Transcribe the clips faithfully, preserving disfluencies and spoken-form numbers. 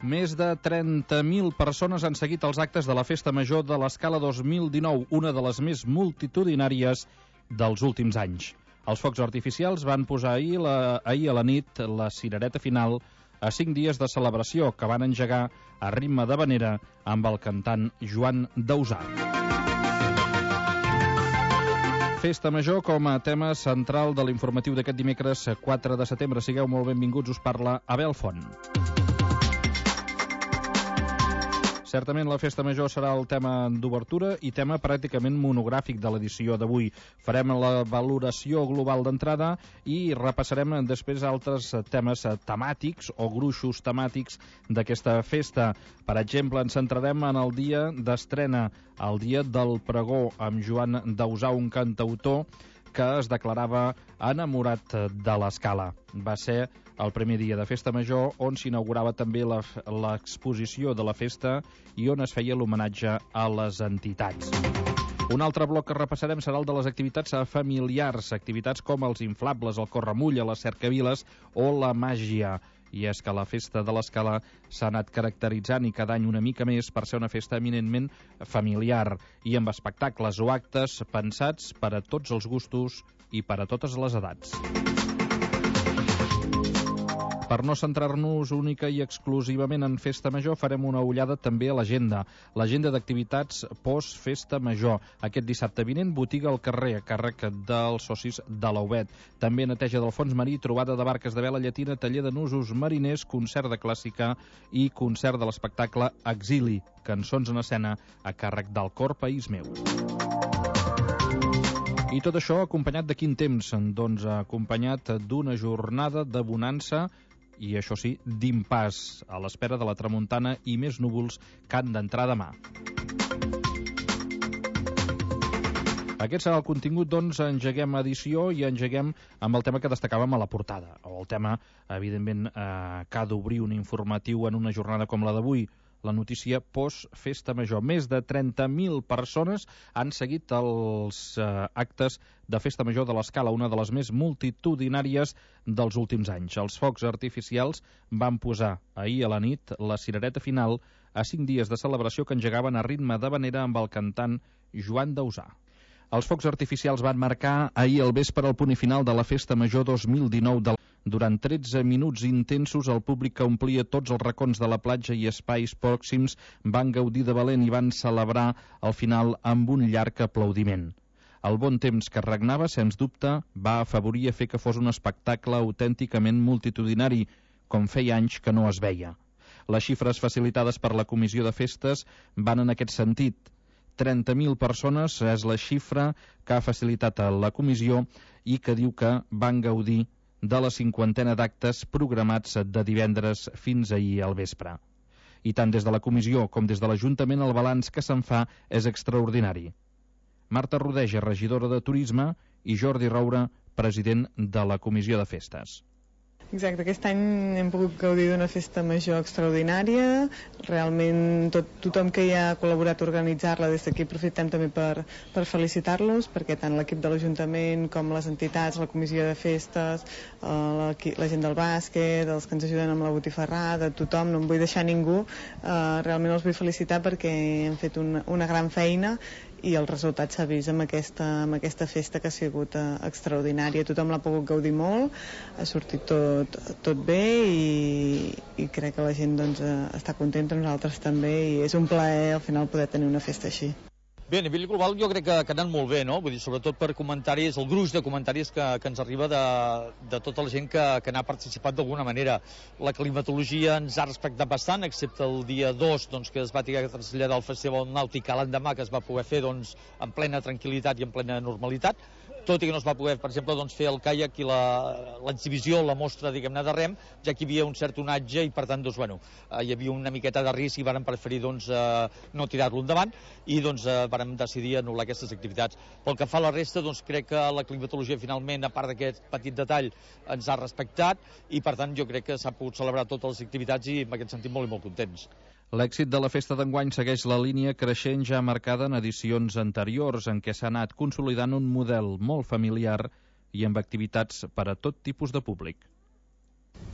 Més de trenta mil persones han seguit els actes de la Festa Major de l'Escala dos mil dinou, una de les més multitudinàries dels últims anys. Els focs artificials van posar ahir, la, ahir a la nit la cirereta final a cinc dies de celebració que van engegar a ritme d'havanera amb el cantant Joan Dausà. Festa Major com a tema central de l'informatiu d'aquest dimecres quatre de setembre. Sigueu molt benvinguts, us parla Abel Font. Certament la Festa Major serà el tema d'obertura i tema pràcticament monogràfic de l'edició d'avui. Farem la valoració global d'entrada i repassarem després altres temes temàtics o gruixos temàtics d'aquesta festa. Per exemple, ens centrarem en el dia d'estrena, el dia del pregó, amb Joan Dausà, un cantautor que es declarava enamorat de l'Escala. Va ser el primer dia de Festa Major, on s'inaugurava també l'exposició de la festa i on es feia l'homenatge a les entitats. Un altre bloc que repassarem serà el de les activitats familiars, activitats com els inflables, el corremull, les cercaviles o la màgia. I és que la festa de l'Escala s'ha anat caracteritzant i cada any una mica més per ser una festa eminentment familiar i amb espectacles o actes pensats per a tots els gustos i per a totes les edats. Per no centrar-nos única i exclusivament en Festa Major, farem una ullada també a l'agenda. L'agenda d'activitats post-Festa Major. Aquest dissabte vinent, botiga al carrer, a càrrec dels socis de l'U B E T. També neteja del fons marí, trobada de barques de vela llatina, taller de nusos mariners, concert de clàssica i concert de l'espectacle Exili, cançons en escena a càrrec del Cor País Meu. I tot això acompanyat de quin temps? Doncs acompanyat d'una jornada de bonança i, això sí, d'impàs, a l'espera de la tramuntana i més núvols que han d'entrar demà. Aquest serà el contingut, doncs engeguem edició i engeguem amb el tema que destacàvem a la portada, o el tema, evidentment, eh, que ha d'obrir un informatiu en una jornada com la d'avui, la notícia post-Festa Major. Més de trenta mil persones han seguit els eh, actes de Festa Major de l'Escala, una de les més multitudinàries dels últims anys. Els focs artificials van posar ahir a la nit la cirereta final a cinc dies de celebració que engegaven a ritme d'havanera amb el cantant Joan Dausà. Els focs artificials van marcar ahir al vespre el punt final de la Festa Major dos mil dinou. Del... Durant tretze minuts intensos, el públic que omplia tots els racons de la platja i espais pròxims van gaudir de valent i van celebrar el final amb un llarg aplaudiment. El bon temps que regnava, sens dubte, va afavorir a fer que fos un espectacle autènticament multitudinari, com feia anys que no es veia. Les xifres facilitades per la Comissió de Festes van en aquest sentit. trenta mil persones és la xifra que ha facilitat a la comissió i que diu que van gaudir de la cinquantena d'actes programats de divendres fins ahir al vespre. I tant des de la comissió com des de l'Ajuntament el balanç que se'n fa és extraordinari. Marta Rodeja, regidora de Turisme, i Jordi Roura, president de la Comissió de Festes. Exacte, aquest any hem pogut gaudir d'una festa major extraordinària. Realment tot, tothom que hi ha col·laborat a organitzar-la, des d'aquí aprofitem també per, per felicitar-los, perquè tant l'equip de l'Ajuntament com les entitats, la comissió de festes, eh, la, la gent del bàsquet, els que ens ajuden amb la botifarrada, tothom, no em vull deixar ningú, eh, realment els vull felicitar perquè han fet una, una gran feina i el resultat s'ha vist amb aquesta, amb aquesta festa que ha sigut eh, extraordinària. Tothom l'ha pogut gaudir molt, ha sortit tot, tot bé i, i crec que la gent doncs, eh, està contenta, nosaltres també, i és un plaer al final poder tenir una festa així. Bé, a nivell global jo crec que, que ha anat molt bé, no? Vull dir, sobretot per comentaris, el gruix de comentaris que, que ens arriba de, de tota la gent que, que n'ha participat d'alguna manera. La climatologia ens ha respectat bastant, excepte el dia dos, doncs, que es va tirar a traslladar al Festival Nàutic a l'endemà, que es va poder fer doncs, en plena tranquil·litat i en plena normalitat, tot i que no es va poder, per exemple, doncs, fer el caiac i l'exhibició, la, la mostra, diguem-ne, de rem, ja que hi havia un cert onatge i, per tant, doncs, bueno, eh, hi havia una miqueta de risc i vàrem preferir doncs, eh, no tirar-lo endavant i doncs, eh, vàrem decidir anul·lar aquestes activitats. Pel que fa a la resta, doncs, crec que la climatologia, finalment, a part d'aquest petit detall, ens ha respectat i, per tant, jo crec que s'ha pogut celebrar totes les activitats i, en aquest sentit, molt i molt contents. L'èxit de la festa d'enguany segueix la línia creixent ja marcada en edicions anteriors, en què s'ha anat consolidant un model molt familiar i amb activitats per a tot tipus de públic.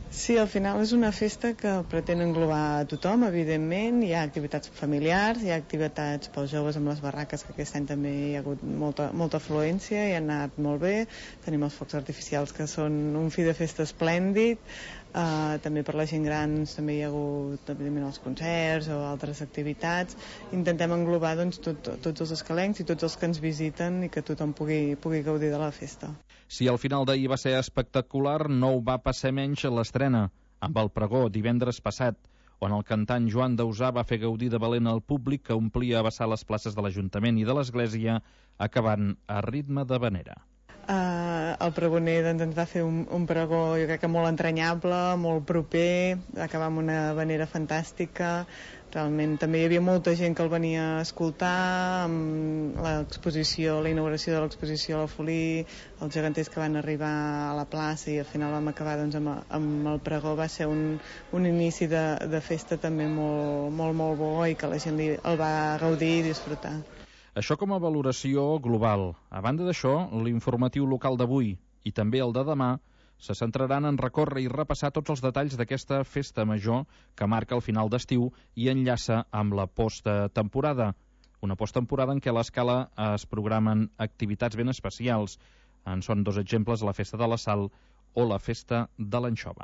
Sí, al final és una festa que pretén englobar a tothom, evidentment. Hi ha activitats familiars, hi ha activitats pels joves amb les barraques, que aquest any també hi ha hagut molta, molta afluència i ha anat molt bé. Tenim els focs artificials, que són un fi de festa esplèndid. Uh, també per la gent gran també hi ha hagut evidentment els concerts o altres activitats. Intentem englobar doncs, tot, tots els escalencs i tots els que ens visiten i que tothom pugui, pugui gaudir de la festa. Si al final d'ahir va ser espectacular, no ho va passar menys l'estrena, amb el pregó divendres passat, on el cantant Joan Dausà va fer gaudir de valent al públic que omplia a vessar les places de l'Ajuntament i de l'Església, acabant a ritme de vanera. Uh, el pregoner doncs, ens va fer un, un pregó, jo crec que molt entranyable, molt proper, acabar amb una vanera fantàstica. Realment també hi havia molta gent que el venia a escoltar, amb l'exposició, la inauguració de l'exposició a la Folí, els geganters que van arribar a la plaça i al final vam acabar doncs, amb, amb el pregó. Va ser un, un inici de, de festa també molt, molt, molt bo i que la gent li, el va gaudir i disfrutar. Això com a valoració global. A banda d'això, l'informatiu local d'avui i també el de demà se centraran en recórrer i repassar tots els detalls d'aquesta festa major que marca el final d'estiu i enllaça amb la posttemporada. Una posttemporada en què a l'Escala es programen activitats ben especials. En són dos exemples, la Festa de la Sal o la Festa de l'Anxova.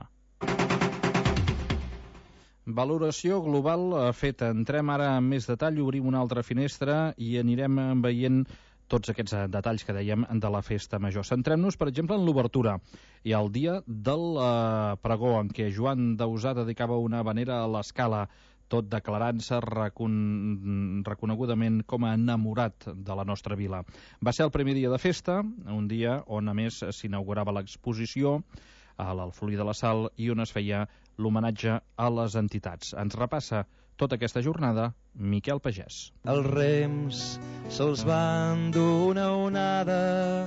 Valoració global feta. Entrem ara en més detall, obrim una altra finestra i anirem veient tots aquests detalls que dèiem de la festa major. Centrem-nos, per exemple, en l'obertura. I el dia del eh, pregó, en què Joan Dausà dedicava una vanera a l'Escala, tot declarant-se recon... reconegudament com a enamorat de la nostra vila. Va ser el primer dia de festa, un dia on a més s'inaugurava l'exposició a l'Alfolí de la Sal i on es feia l'homenatge a les entitats. Ens repassa tota aquesta jornada Miquel Pagès. Els rems se'ls van d'una onada,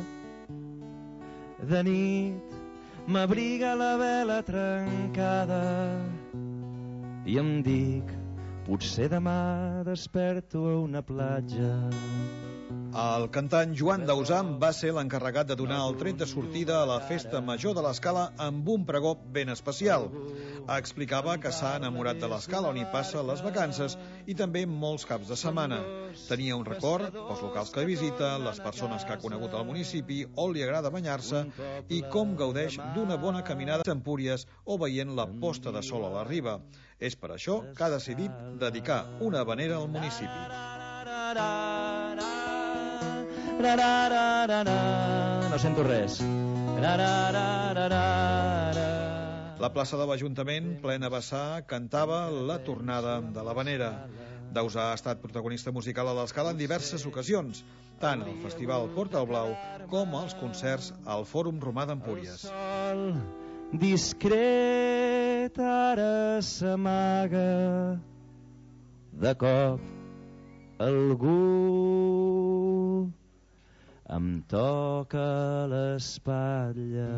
de nit m'abriga la vela trencada i em dic, potser demà desperto a una platja. El cantant Joan Dausà va ser l'encarregat de donar el tret de sortida a la Festa Major de l'Escala amb un pregó ben especial. Explicava que s'ha enamorat de l'Escala, on hi passa les vacances i també molts caps de setmana. Tenia un record pels locals que visita, les persones que ha conegut al municipi, on li agrada banyar-se i com gaudeix d'una bona caminada a Empúries o veient la posta de sol a la riba. És per això que ha decidit dedicar una vanera al municipi. No sento res. La plaça de l'Ajuntament, plena a vessar, cantava la tornada de l'Havanera. Dausà ha estat protagonista musical a l'Escala en diverses ocasions, tant al Festival Porta al Blau com als concerts al Fòrum Romà d'Empúries. Discret ara s'amaga, de cop algú em toca l'espatlla.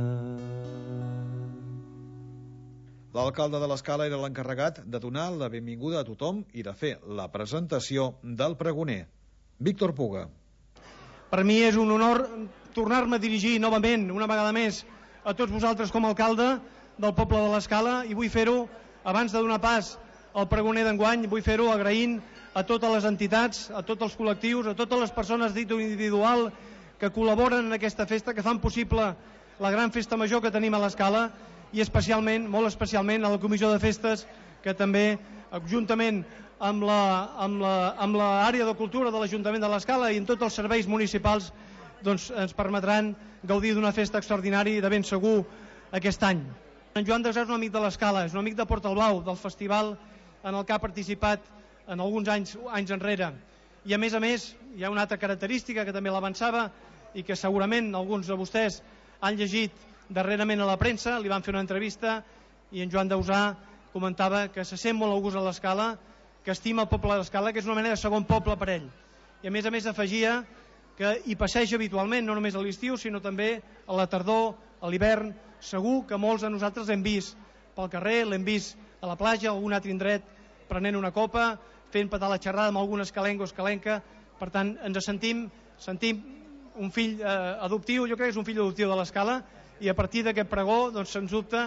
L'alcalde de l'Escala era l'encarregat de donar la benvinguda a tothom i de fer la presentació del pregoner. Víctor Puga. Per mi és un honor tornar-me a dirigir novament, una vegada més, a tots vosaltres com a alcalde del poble de l'Escala, i vull fer-ho, abans de donar pas al pregoner d'enguany, vull fer-ho agraint a totes les entitats, a tots els col·lectius, a totes les persones dit individual que col·laboren en aquesta festa, que fan possible la gran festa major que tenim a l'Escala, i especialment, molt especialment, a la Comissió de Festes, que també, juntament amb la, amb la, amb l'àrea de cultura de l'Ajuntament de l'Escala i en tots els serveis municipals, doncs ens permetran gaudir d'una festa extraordinària i de ben segur aquest any. En Joan Dausà és un amic de l'Escala, és un amic de Porta al Blau, del festival en el que ha participat en alguns anys, anys enrere. I a més a més, hi ha una altra característica que també l'avançava i que segurament alguns de vostès han llegit darrerament a la premsa, li van fer una entrevista i en Joan Dausà comentava que se sent molt a gust a l'Escala, que estima el poble de l'Escala, que és una mena de segon poble per ell. I a més a més afegia que hi passeja habitualment, no només a l'estiu, sinó també a la tardor, a l'hivern. Segur que molts de nosaltres l'hem vist pel carrer, l'hem vist a la platja, a algun altre indret, prenent una copa, fent petar la xerrada amb algun escalenc o escalenca. Per tant, ens sentim, sentim un fill eh, adoptiu, jo crec que és un fill adoptiu de l'Escala, i a partir d'aquest pregó, doncs, sens dubte,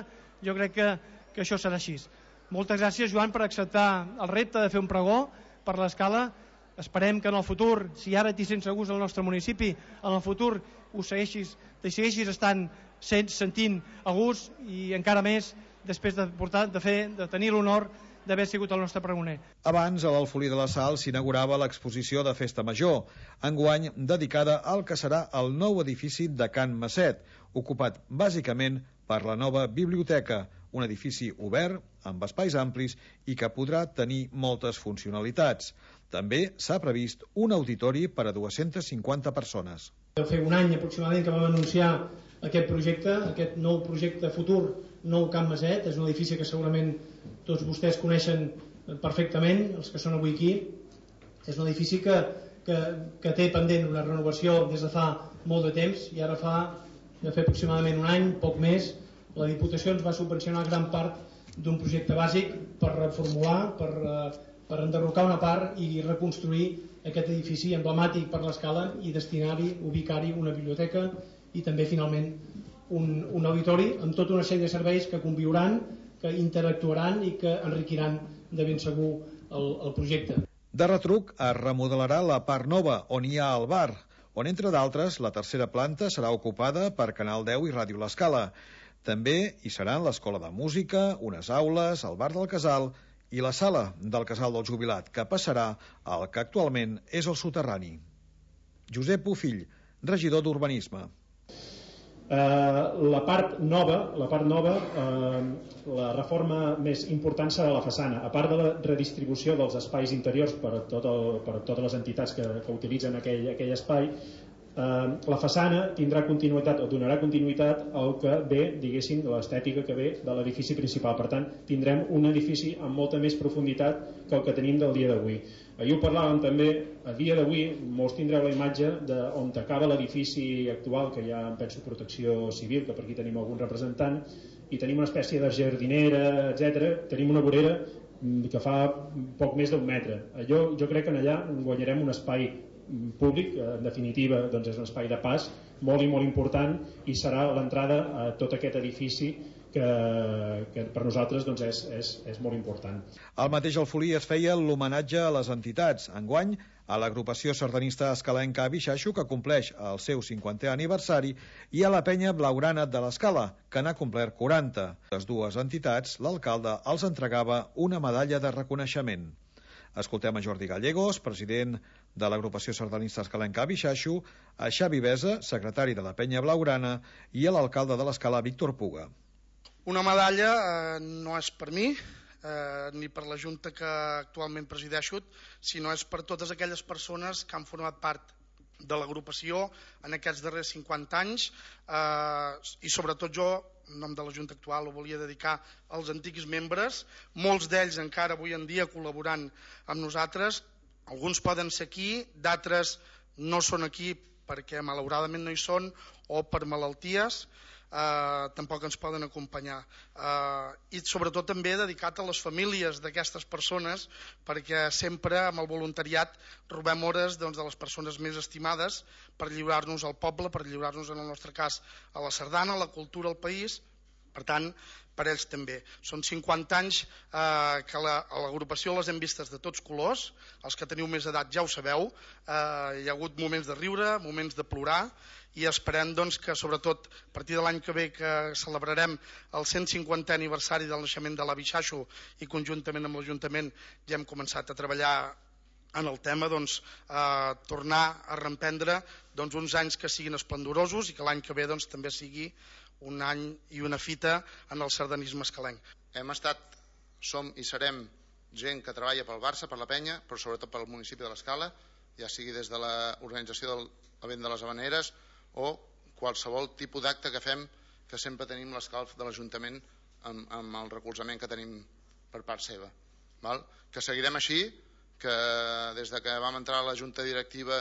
jo crec que, que això serà així. Moltes gràcies, Joan, per acceptar el repte de fer un pregó per l'Escala. Esperem que en el futur, si ara t'hi sents segurs al nostre municipi, en el futur ho segueixis, t'hi segueixis estant sentint a gust i encara més després de, portar, de, fer, de tenir l'honor d'haver sigut el nostre pregoner. Abans, a l'Alfolí de la Sal s'inaugurava l'exposició de Festa Major, enguany dedicada al que serà el nou edifici de Can Masset, ocupat bàsicament per la nova biblioteca, un edifici obert, amb espais amplis i que podrà tenir moltes funcionalitats. També s'ha previst un auditori per a dues-centes cinquanta persones. Deu fer un any aproximadament que vam anunciar aquest projecte, aquest nou projecte futur, nou Can Masset. És un edifici que segurament tots vostès coneixen perfectament, els que són avui aquí. És un edifici que, que, que té pendent una renovació des de fa molt de temps, i ara fa de fer aproximadament un any, poc més, la Diputació ens va subvencionar gran part d'un projecte bàsic per reformular, per, per enderrocar una part i reconstruir aquest edifici emblemàtic per l'Escala i destinar-hi, ubicar-hi una biblioteca i també finalment un, un auditori amb tota una sèrie de serveis que conviuran, que interactuaran i que enriquiran de ben segur el, el projecte. De retruc es remodelarà la part nova on hi ha el bar, on entre d'altres la tercera planta serà ocupada per Canal deu i Ràdio l'Escala. També hi seran l'Escola de Música, unes aules, el bar del Casal i la sala del Casal del Jubilat, que passarà al que actualment és el soterrani. Josep Bofill, regidor d'Urbanisme. Uh, la part nova, la part nova uh, la reforma més important serà la façana. A part de la redistribució dels espais interiors per, tot el, per totes les entitats que, que utilitzen aquell, aquell espai, Uh, la façana tindrà continuïtat o donarà continuïtat al que ve, diguéssim, de l'estètica que ve de l'edifici principal. Per tant, tindrem un edifici amb molta més profunditat que el que tenim del dia d'avui. Ahir ho parlàvem també, a dia d'avui molts tindreu la imatge d'on acaba l'edifici actual, que hi ha, penso, protecció civil, que per aquí tenim algun representant, i tenim una espècie de jardinera, etcètera. Tenim una vorera que fa poc més d'un metre. Allò, jo crec que en allà guanyarem un espai públic, en definitiva doncs és un espai de pas molt i molt important i serà l'entrada a tot aquest edifici que, que per nosaltres doncs és, és, és molt important. Al mateix Alfolí es feia l'homenatge a les entitats, enguany a l'agrupació sardanista escalenca Bixaixo, que compleix el seu cinquantè aniversari, i a la penya blaugrana de l'Escala, que n'ha complert quaranta. Les dues entitats, l'alcalde els entregava una medalla de reconeixement. Escoltem a Jordi Gallegos, president de l'agrupació sardanista escalenca Bixaixo, a Xavi Besa, secretari de la penya blaugrana, i a l'alcalde de l'Escala, Víctor Puga. Una medalla eh, no és per mi, eh, ni per la Junta que actualment presideixo, sinó és per totes aquelles persones que han format part de l'agrupació en aquests darrers cinquanta anys, eh, i sobretot jo, en nom de la Junta actual, ho volia dedicar als antics membres, molts d'ells encara avui en dia col·laborant amb nosaltres. Alguns poden ser aquí, d'altres no són aquí perquè malauradament no hi són o per malalties, eh, tampoc ens poden acompanyar. Eh, I sobretot també dedicat a les famílies d'aquestes persones, perquè sempre amb el voluntariat robem hores doncs, de les persones més estimades per lliurar-nos al poble, per lliurar-nos en el nostre cas a la sardana, a la cultura, al país. Per tant, per ells també. Són cinquanta anys eh, que la, a l'agrupació les hem vistes de tots colors, els que teniu més edat ja ho sabeu, eh, hi ha hagut moments de riure, moments de plorar, i esperem doncs, que sobretot a partir de l'any que ve que celebrarem el cent cinquantè aniversari del naixement de la Bixaixo i conjuntament amb l'Ajuntament ja hem començat a treballar en el tema, doncs, eh, tornar a reemprendre doncs, uns anys que siguin esplendorosos i que l'any que ve doncs, també sigui un any i una fita en el sardanisme escalenc. Hem estat, som i serem gent que treballa pel Barça, per la penya, però sobretot pel municipi de l'Escala, ja sigui des de l'organització del event de les Havaneres o qualsevol tipus d'acte que fem, que sempre tenim l'escalf de l'Ajuntament amb, amb el recolzament que tenim per part seva. Val? Que seguirem així, que des de que vam entrar a la Junta Directiva,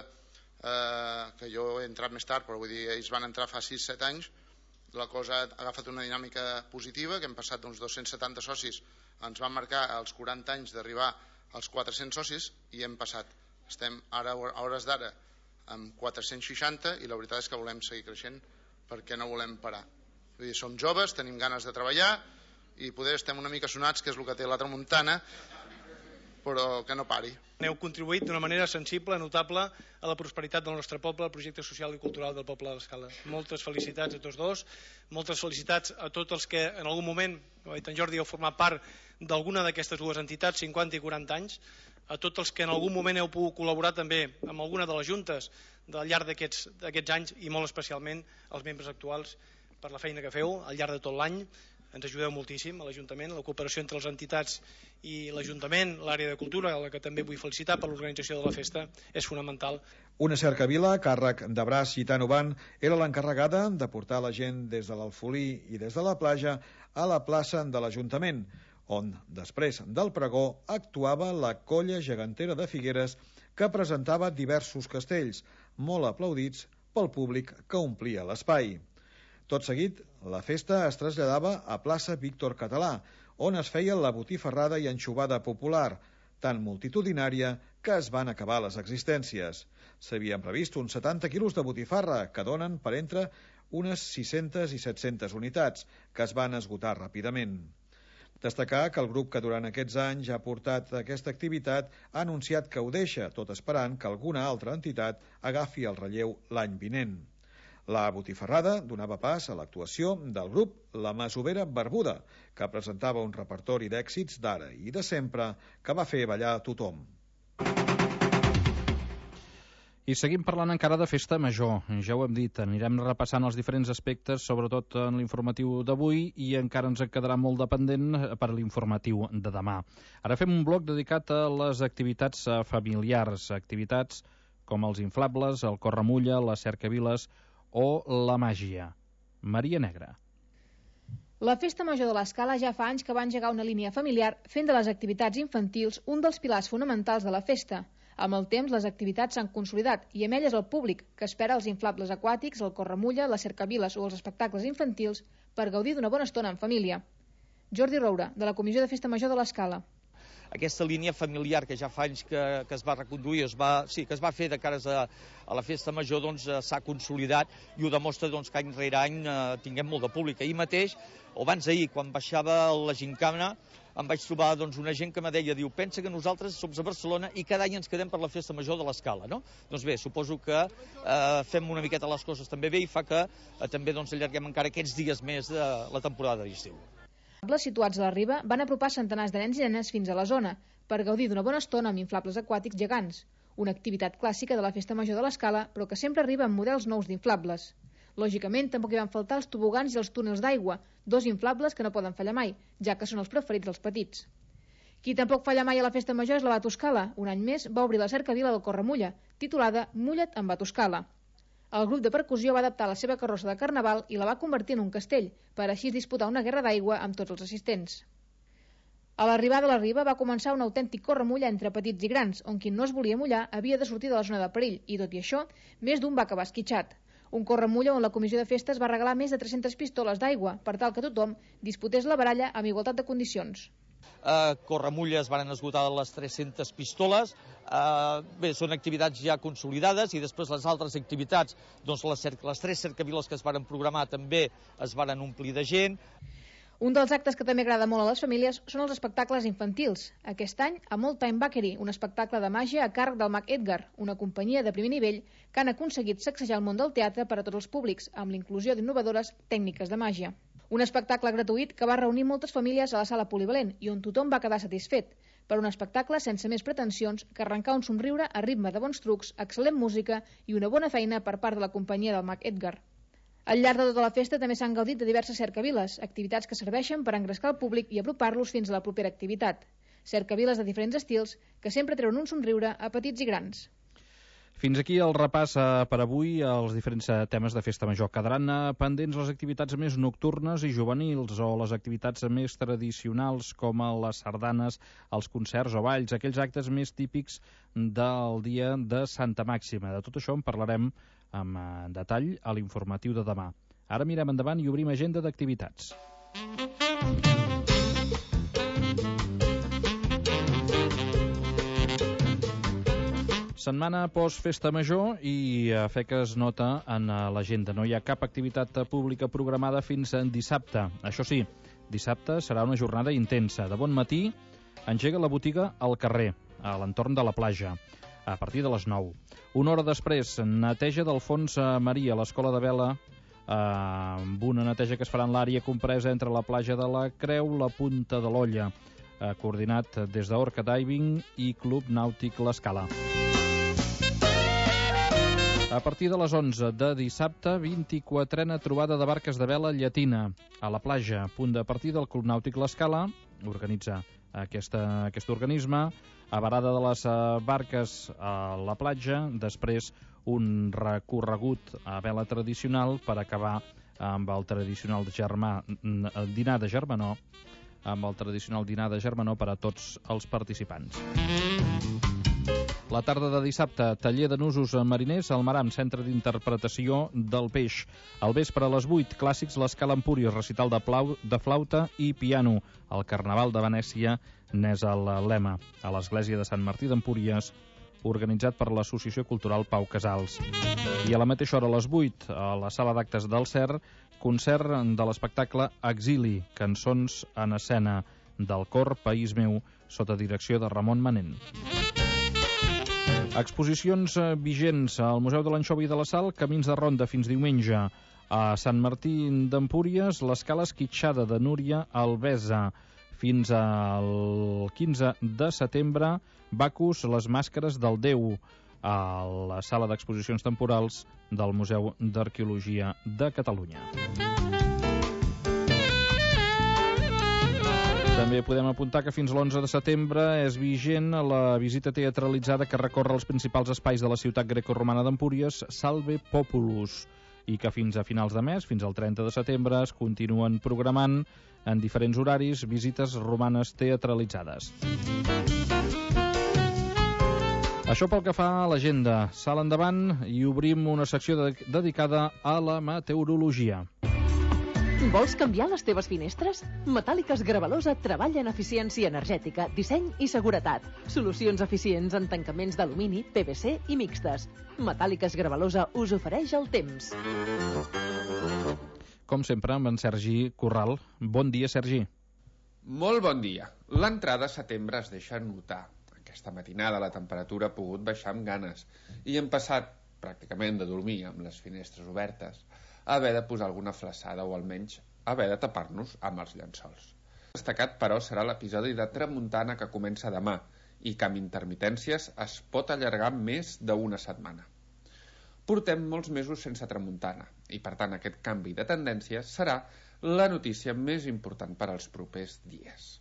eh, que jo he entrat més tard, però vull dir, ells van entrar fa sis set anys, la cosa ha agafat una dinàmica positiva, que hem passat d'uns dos-cents setanta socis, ens van marcar els quaranta anys d'arribar als quatre-cents socis i hem passat. Estem ara a hores d'ara amb quatre-cents seixanta i la veritat és que volem seguir creixent perquè no volem parar. Vull dir, som joves, tenim ganes de treballar, i poder estem una mica sonats, que és el que té la tramuntana, però que no pari. Heu contribuït d'una manera sensible, notable, a la prosperitat del nostre poble, al projecte social i cultural del poble de l'Escala. Moltes felicitats a tots dos, moltes felicitats a tots els que en algun moment, ho ha dit en Jordi, heu format part d'alguna d'aquestes dues entitats, cinquanta i quaranta anys, a tots els que en algun moment heu pogut col·laborar també amb alguna de les juntes al llarg d'aquests anys i molt especialment als membres actuals per la feina que feu al llarg de tot l'any. Ens ajudeu moltíssim a l'Ajuntament, la cooperació entre les entitats i l'Ajuntament, l'àrea de cultura, a la que també vull felicitar per l'organització de la festa, és fonamental. Una cercavila, càrrec de Braç Gitano Ban, era l'encarregada de portar la gent des de l'Alfolí i des de la platja a la plaça de l'Ajuntament, on, després del pregó, actuava la colla gegantera de Figueres que presentava diversos castells, molt aplaudits pel públic que omplia l'espai. Tot seguit, la festa es traslladava a plaça Víctor Català, on es feia la botifarrada i anxovada popular, tan multitudinària que es van acabar les existències. S'havien previst uns setanta quilos de botifarra, que donen per entre unes sis-centes i set-centes unitats, que es van esgotar ràpidament. Destacar que el grup que durant aquests anys ha portat aquesta activitat ha anunciat que ho deixa, tot esperant que alguna altra entitat agafi el relleu l'any vinent. La botifarrada donava pas a l'actuació del grup La Masovera Barbuda, que presentava un repertori d'èxits d'ara i de sempre que va fer ballar a tothom. I seguim parlant encara de festa major. Ja ho hem dit, anirem repassant els diferents aspectes, sobretot en l'informatiu d'avui, i encara ens en quedarà molt dependent per l'informatiu de demà. Ara fem un bloc dedicat a les activitats familiars, activitats com els inflables, el corremulla, les cercaviles o la màgia. Maria Negra. La Festa Major de l'Escala ja fa anys que va engegar una línia familiar fent de les activitats infantils un dels pilars fonamentals de la festa. Amb el temps, les activitats s'han consolidat i amb elles el públic, que espera els inflables aquàtics, el corremulla, les cercaviles o els espectacles infantils per gaudir d'una bona estona en família. Jordi Roura, de la Comissió de Festa Major de l'Escala. Aquesta línia familiar que ja fa anys que, que es va reconduir, es va, sí, que es va fer de cares a, a la festa major, doncs s'ha consolidat i ho demostra doncs, que any rere any eh, tinguem molt de públic. Ahir mateix, o abans d'ahir, quan baixava la gincana, em vaig trobar doncs, una gent que me deia, diu, pensa que nosaltres som a Barcelona i cada any ens quedem per la festa major de l'Escala, no? Doncs bé, suposo que eh, fem una miqueta les coses també bé i fa que eh, també doncs, allarguem encara aquests dies més de la temporada d'estiu. Els situats a la riba van apropar centenars de nens i nenes fins a la zona per gaudir d'una bona estona amb inflables aquàtics gegants, una activitat clàssica de la Festa Major de l'Escala, però que sempre arriba amb models nous d'inflables. Lògicament, tampoc hi van faltar els tobogans i els túnels d'aigua, dos inflables que no poden fallar mai, ja que són els preferits dels petits. Qui tampoc falla mai a la Festa Major és la Batoscala. Un any més va obrir la cercavila del Corremulla, titulada Mulla't amb Batoscala. El grup de percussió va adaptar la seva carrossa de carnaval i la va convertir en un castell, per així disputar una guerra d'aigua amb tots els assistents. A l'arribada a la riba va començar un autèntic corremulla entre petits i grans, on qui no es volia mullar havia de sortir de la zona de perill, i tot i això, més d'un va acabar esquitxat. Un corremulla on la comissió de festes va regalar més de tres-centes pistoles d'aigua, per tal que tothom disputés la baralla amb igualtat de condicions. Uh, corremulles van esgotar les tres-centes pistoles, uh, bé, són activitats ja consolidades i després les altres activitats, doncs les, les tres cercaviles que es varen programar també es varen omplir de gent. Un dels actes que també agrada molt a les famílies són els espectacles infantils. Aquest any, a Old Time Bakery, un espectacle de màgia a càrrec del mag Edgar, una companyia de primer nivell que han aconseguit sacsejar el món del teatre per a tots els públics, amb l'inclusió d'innovadores tècniques de màgia. Un espectacle gratuït que va reunir moltes famílies a la sala polivalent i on tothom va quedar satisfet, per un espectacle sense més pretensions que arrencar un somriure a ritme de bons trucs, excel·lent música i una bona feina per part de la companyia del mag Edgar. Al llarg de tota la festa també s'han gaudit de diverses cercaviles, activitats que serveixen per engrescar el públic i apropar-los fins a la propera activitat. Cercaviles de diferents estils que sempre treuen un somriure a petits i grans. Fins aquí el repàs per avui als diferents temes de Festa Major. Quedaran pendents les activitats més nocturnes i juvenils o les activitats més tradicionals com les sardanes, els concerts o balls, aquells actes més típics del dia de Santa Màxima. De tot això en parlarem amb detall a l'informatiu de demà. Ara mirem endavant i obrim agenda d'activitats. Setmana post-Festa Major i a fer que es nota en l'agenda. No hi ha cap activitat pública programada fins en dissabte. Això sí, Dissabte serà una jornada intensa. De bon matí engega la botiga al carrer, a l'entorn de la platja, a partir de les nou. Una hora després, neteja del fons marí a l'Escola de Vela, eh, amb una neteja que es farà en l'àrea compresa entre la platja de la Creu, la Punta de l'Olla, eh, coordinat des d'Orca Diving i Club Nàutic L'Escala. A partir de les onze de dissabte, vint-i-quatrena trobada de barques de vela llatina a la platja, punt de partida del Club Nàutic L'Escala, organitza aquesta, aquest organisme, a varada de les barques a la platja, després un recorregut a vela tradicional per acabar amb el tradicional germà, dinar de germanor, amb el tradicional dinar de germanor per a tots els participants. La tarda de dissabte, taller de nusos mariners al Maram, centre d'interpretació del peix. Al vespre a les vuit, clàssics l'Escala Empúries, recital de, plau, de flauta i piano. El Carnaval de Venècia n'és el lema. A l'Església de Sant Martí d'Empúries, organitzat per l'Associació Cultural Pau Casals. I a la mateixa hora, a les vuit, a la sala d'actes del C E R, concert de l'espectacle Exili, cançons en escena del cor País Meu, sota direcció de Ramon Manent. Exposicions vigents al Museu de l'Anxova i de la Sal, Camins de Ronda fins diumenge. A Sant Martí d'Empúries, l'Escala Esquitxada de Núria Albesa. Fins al quinze de setembre, Bacus, les màscares del Déu, a la sala d'exposicions temporals del Museu d'Arqueologia de Catalunya. També podem apuntar que fins l'onze de setembre és vigent la visita teatralitzada que recorre els principals espais de la ciutat grecorromana d'Empúries, Salve Populus, i que fins a finals de mes, fins al trenta de setembre, es continuen programant en diferents horaris visites romanes teatralitzades. Això pel que fa a l'agenda. Salt endavant i obrim una secció de dedicada a la meteorologia. Vols canviar les teves finestres? Metàl·liques Gravalosa treballa en eficiència energètica, disseny i seguretat. Solucions eficients en tancaments d'alumini, P V C i mixtes. Metàl·liques Gravalosa us ofereix el temps. Com sempre, amb en Sergi Corral. Bon dia, Sergi. Molt bon dia. L'entrada a setembre es deixa notar. Aquesta matinada la temperatura ha pogut baixar amb ganes i hem passat pràcticament de dormir amb les finestres obertes a haver de posar alguna flaçada o almenys haver de tapar-nos amb els llençols. Destacat, però, serà l'episodi de tramuntana que comença demà i que amb intermitències es pot allargar més d'una setmana. Portem molts mesos sense tramuntana i, per tant, aquest canvi de tendència serà la notícia més important per als propers dies.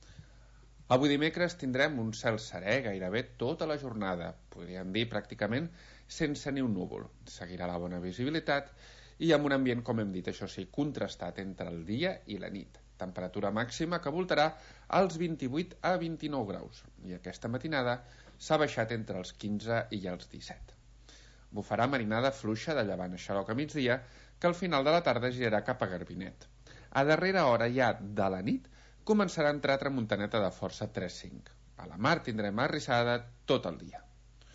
Avui dimecres tindrem un cel serè gairebé tota la jornada, podríem dir pràcticament sense ni un núvol. Seguirà la bona visibilitat i amb un ambient, com hem dit, això sí, contrastat entre el dia i la nit. Temperatura màxima que voltarà als vint-i-vuit a vint-i-nou graus i aquesta matinada s'ha baixat entre els quinze i els disset. Bufarà marinada fluixa de llevant a xaloc a migdia que al final de la tarda girarà cap a Garbinet. A darrera hora ja de la nit començarà a entrar tramuntaneta de força tres cinc. A la mar tindrem arrissada tot el dia.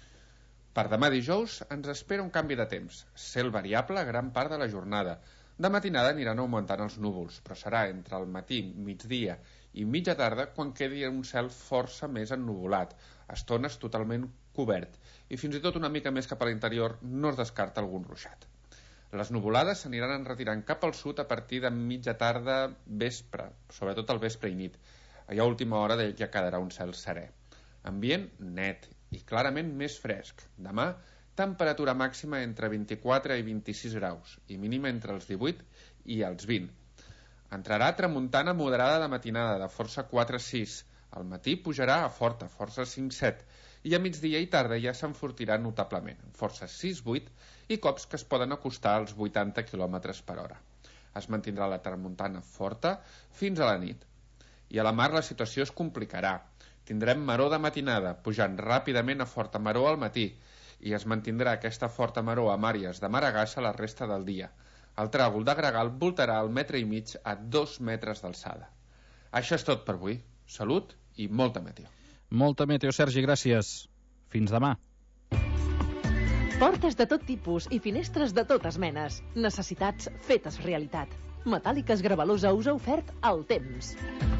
Per demà dijous ens espera un canvi de temps. Cel variable gran part de la jornada. De matinada aniran augmentant els núvols, però serà entre el matí, migdia i mitja tarda quan quedi un cel força més ennuvolat, estones totalment cobert, i fins i tot una mica més cap a l'interior no es descarta algun ruixat. Les nuvolades s'aniran enretirant cap al sud a partir de mitja tarda vespre, sobretot al vespre i nit. Allà a última hora ja quedarà un cel serè. Ambient net i clarament més fresc. Demà, temperatura màxima entre vint-i-quatre i vint-i-sis graus i mínima entre els divuit i els vint. Entrarà tramuntana moderada de matinada de força quatre sis. Al matí pujarà a forta, força cinc set. I a migdia i tarda ja s'enfortirà notablement, força sis vuit i cops que es poden acostar als vuitanta quilòmetres per hora. Es mantindrà la tramuntana forta fins a la nit. I a la mar la situació es complicarà. Tindrem maror de matinada, pujant ràpidament a forta maror al matí, i es mantindrà aquesta forta maror a Màries de Maragassa la resta del dia. El tràgol de Gregal voltarà al metre i mig a dos metres d'alçada. Això és tot per avui. Salut i molta meteo. Molta meteo, Sergi, gràcies. Fins demà. Portes de tot tipus i finestres de totes menes. Necessitats fetes realitat. Metàl·liques Gravalusa us ha ofert el temps.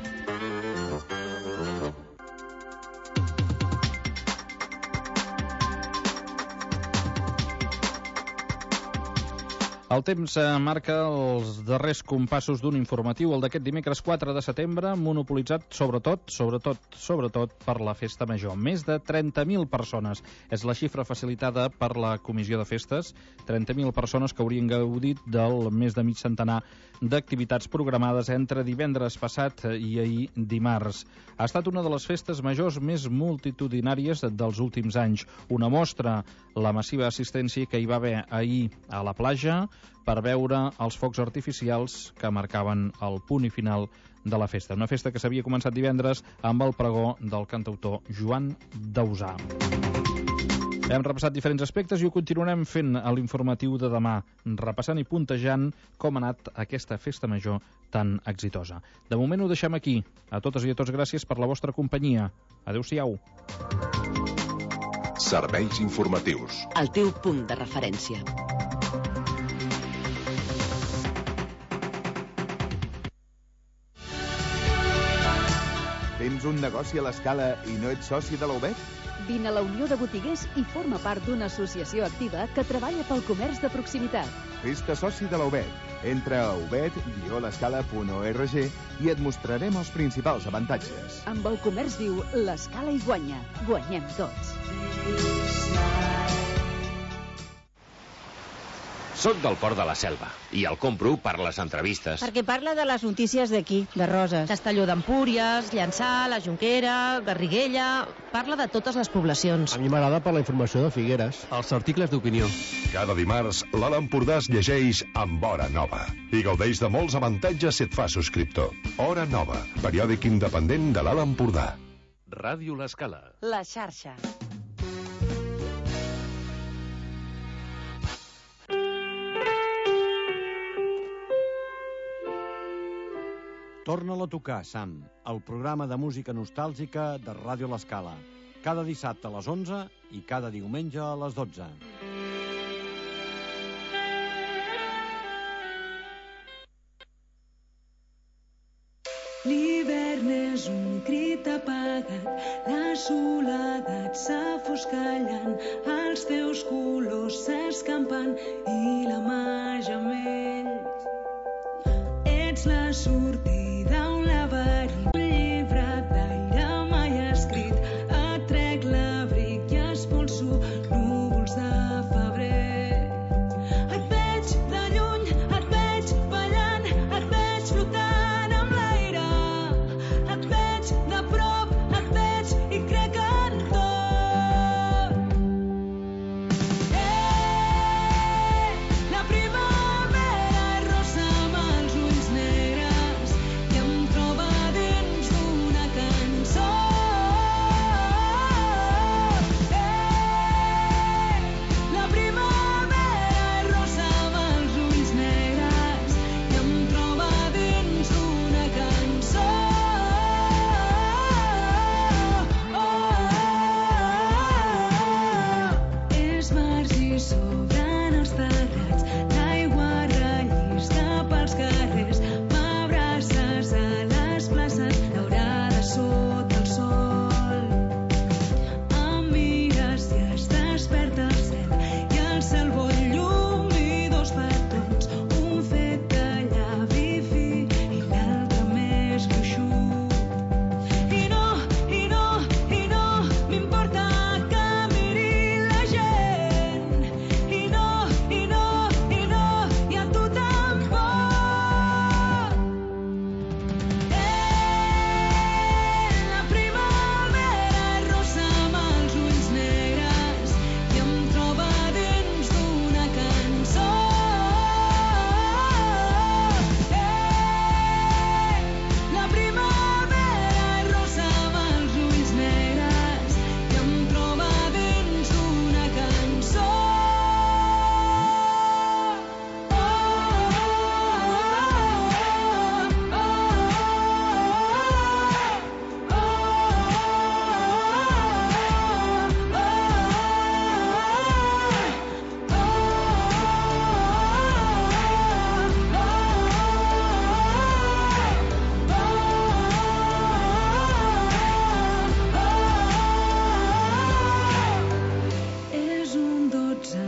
El temps marca els darrers compassos d'un informatiu, el d'aquest dimecres quatre de setembre, monopolitzat sobretot, sobretot, sobretot per la Festa Major. Més de trenta mil persones és la xifra facilitada per la Comissió de Festes, trenta mil persones que haurien gaudit del més de mig centenar d'activitats programades entre divendres passat i ahir dimarts. Ha estat una de les festes majors més multitudinàries dels últims anys. Una mostra, la massiva assistència que hi va haver ahir a la platja, per veure els focs artificials que marcaven el punt i final de la festa. Una festa que s'havia començat divendres amb el pregó del cantautor Joan Dausà. Hem repassat diferents aspectes i ho continuarem fent a l'informatiu de demà, repassant i puntejant com ha anat aquesta festa major tan exitosa. De moment ho deixem aquí. A totes i a tots gràcies per la vostra companyia. Adéu-siau. Serveis informatius. El teu punt de referència. Tens un negoci a l'Escala i no ets soci de la U B E T? Vine a la Unió de Botiguers i forma part d'una associació activa que treballa pel comerç de proximitat. Fes-te soci de la U B E T. Entra a ubet guió l'escala punt org i et mostrarem els principals avantatges. Amb el comerç viu, l'Escala hi guanya. Guanyem tots. Soc del Port de la Selva i el compro per les entrevistes. Perquè parla de les notícies d'aquí, de Roses. Castelló d'Empúries, Llançà, la Jonquera, Garriguella... Parla de totes les poblacions. A mi m'agrada per la informació de Figueres. Els articles d'opinió. Cada dimarts, l'Alt Empordà es llegeix amb Hora Nova i gaudeix de molts avantatges si et fa subscriptor. Hora Nova, periòdic independent de l'Alt Empordà. Ràdio L'Escala. La xarxa. Torna-la a tocar, Sam, el programa de música nostàlgica de Ràdio L'Escala. Cada dissabte a les onze i cada diumenge a les dotze. L'hivern és un crit apagat, la soledat s'afoscallant, els teus colors s'escampant i la màgia amb ells. Ets la sortida